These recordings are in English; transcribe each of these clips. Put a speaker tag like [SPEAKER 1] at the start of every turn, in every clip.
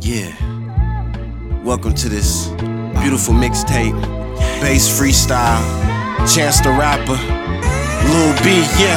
[SPEAKER 1] Yeah. Welcome to this beautiful mixtape. Bass freestyle. Chance the Rapper. Lil B, yeah.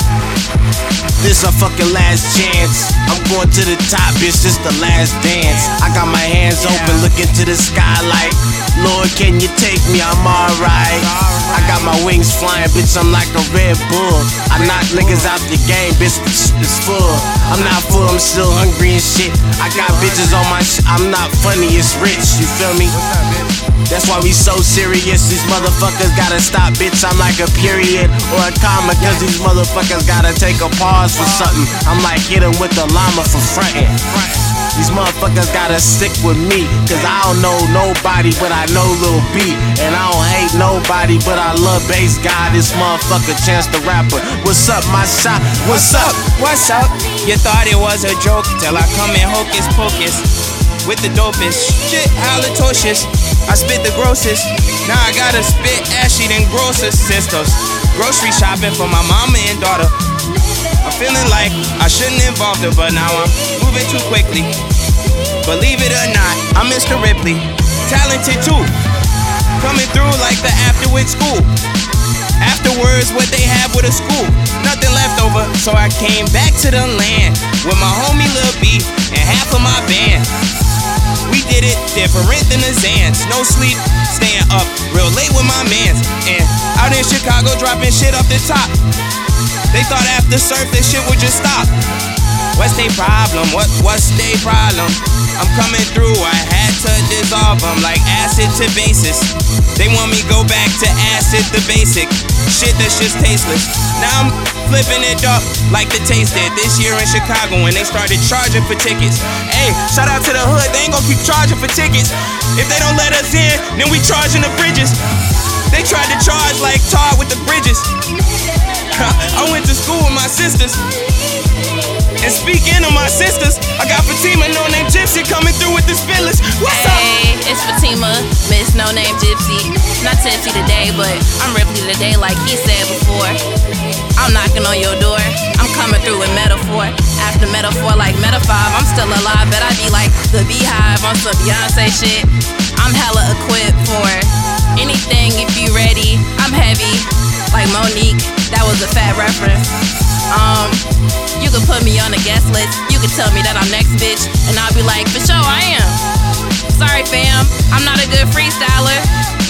[SPEAKER 1] This a fucking last chance. I'm going to the top, bitch, this the last dance. I got my hands open, looking to the sky like, Lord, can you take me? I'm alright. I got my wings flying, bitch, I'm like a Red Bull. I knock niggas out the game, bitch, it's full. I'm not full, I'm still hungry and shit. I got bitches on my shit, I'm not funny, it's rich, you feel me? That's why we so serious, these motherfuckers gotta stop, bitch, I'm like a period or a comma, cause these motherfuckers gotta take a pause for something. I'm like hit 'em with the llama for frontin'. These motherfuckers gotta stick with me, cause I don't know nobody, but I know Lil B. And I don't hate nobody, but I love bass guy, this motherfucker Chance the Rapper. What's up, my shot? What's up?
[SPEAKER 2] What's up? You thought it was a joke till I come in hocus pocus with the dopest shit, halitosis. I spit the grossest. Now I gotta spit ashy than grossest sisters. Grocery shopping for my mama and daughter. I'm feeling like I shouldn't involve her, but now I'm moving too quickly. Believe it or not, I'm Mr. Ripley, talented too. Coming through like the afterward school. Afterwards, what they have with a school. Nothing left over, so I came back to the land with my homie Lil B and half of my band. We did it different than the Zans. No sleep, staying up real late with my mans. And out in Chicago, dropping shit off the top. They thought after surf, this shit would just stop. What's they problem? What's they problem? I'm coming through, I had to dissolve them like acid to basis. They want me go back to acid the basic. Shit that's just tasteless. Now I'm flipping it up like the Taste did this year in Chicago when they started charging for tickets. Hey, shout out to the hood, they ain't gonna keep charging for tickets. If they don't let us in, then we charging the bridges. They tried to charge like tar with the bridges. I went to school with my sisters. And speaking of my sisters, I got Fatima, no name Gypsy, coming through with the spitless. What's up?
[SPEAKER 3] Hey, it's Fatima, Miss No Name Gypsy. Not tipsy today, but I'm Ripley today, like he said before. I'm knocking on your door. I'm coming through with metaphor. After metaphor, like Meta 5, I'm still alive, but I be like the Beehive on some Beyonce shit. I'm hella equipped for anything if you ready. I'm heavy, like Monique. That was a fat reference. You can put me on a guest list. You can tell me that I'm next, bitch, and I'll be like, for sure I am. Sorry, fam, I'm not a good freestyler.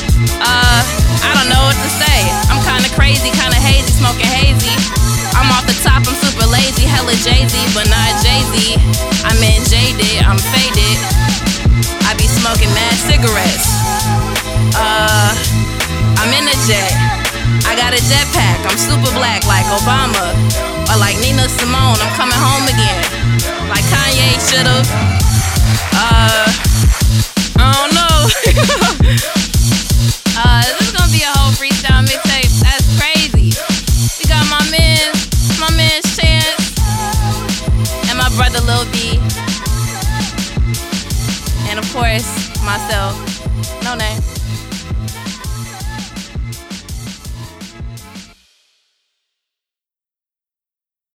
[SPEAKER 3] I don't know what to say. I'm kinda crazy, kinda hazy, smoking hazy. I'm off the top, I'm super lazy, hella Jay-Z, but not Jay-Z. I'm in jaded, I'm faded. I be smoking mad cigarettes. I'm in a jet. I got a jetpack, I'm super black like Obama. Or like Nina Simone, I'm coming home again. Like Kanye should've. I don't know. This is gonna be a whole freestyle mixtape. That's crazy. We got my man's Chance, and my brother Lil B. And of course, myself, No Name.